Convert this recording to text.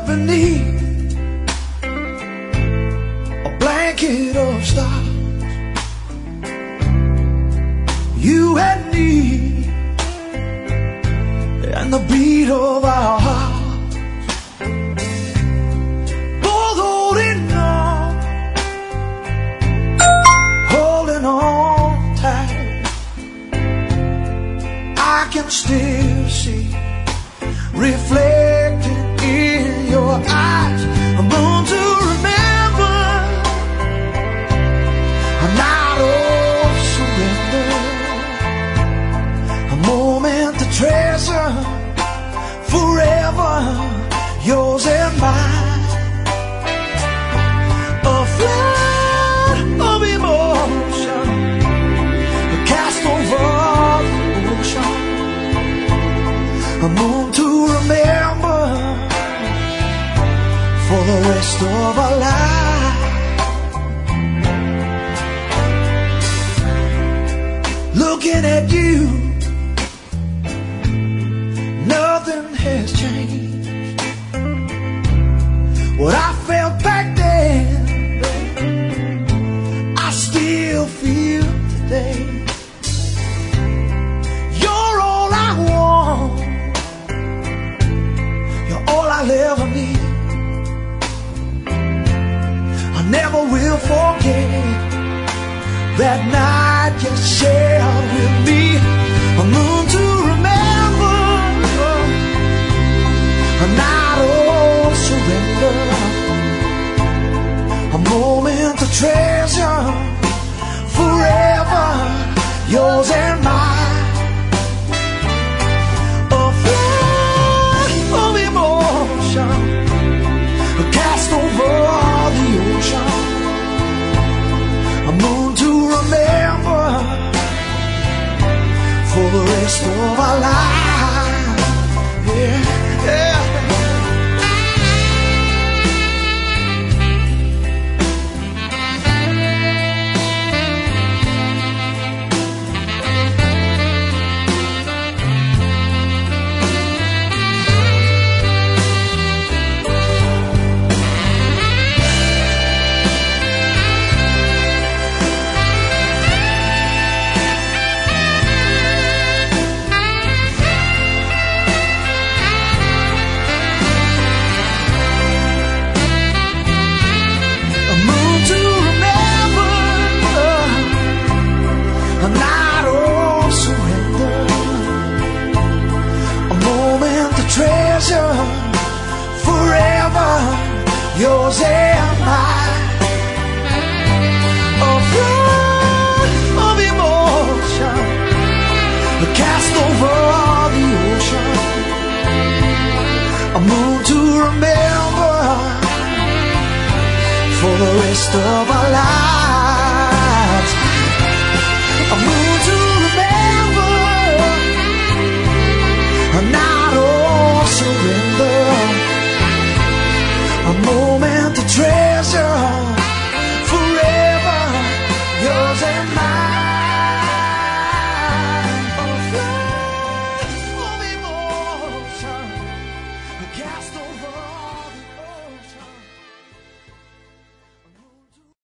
beneath a blanket of stars. You had me and the beat of our hearts, both holding on tight. I can still see reflected in your eyes a moon to remember, a night of surrender, a moment to treasure, forever yours and mine. A flood of emotion cast over the ocean, a moon to remember for the rest of our life. Looking at you, nothing has changed. What I felt back then, I still feel today. You're all I want, you're all I'll ever need. I never will forget that night you shared with me, a moon to remember, a night of surrender, a moment to treasure, forever yours and mine. A flood of emotion cast over the ocean, a moon to remember for the rest of our lives. Yeah, yeah. A night of surrender, a moment to treasure, forever yours and mine. A flood of emotion cast over the ocean, a moon to remember for the rest of our lives. A moon to remember, a night of surrender, a moment to treasure, forever yours and mine. A flood of emotion cast over